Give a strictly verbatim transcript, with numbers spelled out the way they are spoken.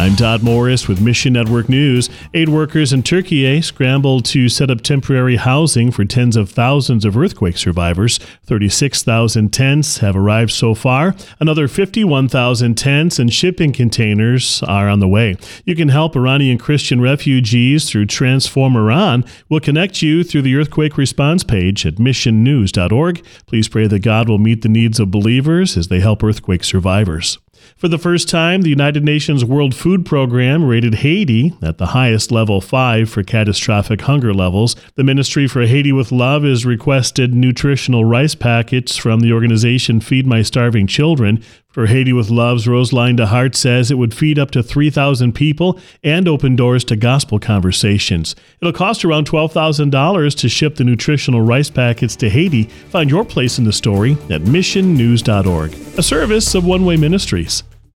I'm Todd Morris with Mission Network News. Aid workers in Turkey scrambled to set up temporary housing for tens of thousands of earthquake survivors. thirty-six thousand tents have arrived so far. Another fifty-one thousand tents and shipping containers are on the way. You can help Iranian Christian refugees through Transform Iran. We'll connect you through the earthquake response page at mission news dot org. Please pray that God will meet the needs of believers as they help earthquake survivors. For the first time, the United Nations World Food Program rated Haiti at the highest level five for catastrophic hunger levels. The Ministry for Haiti with Love has requested nutritional rice packets from the organization Feed My Starving Children. For Haiti with Love's Roseline DeHart says it would feed up to three thousand people and open doors to gospel conversations. It'll cost around twelve thousand dollars to ship the nutritional rice packets to Haiti. Find your place in the story at mission news dot org, a service of One Way Ministries.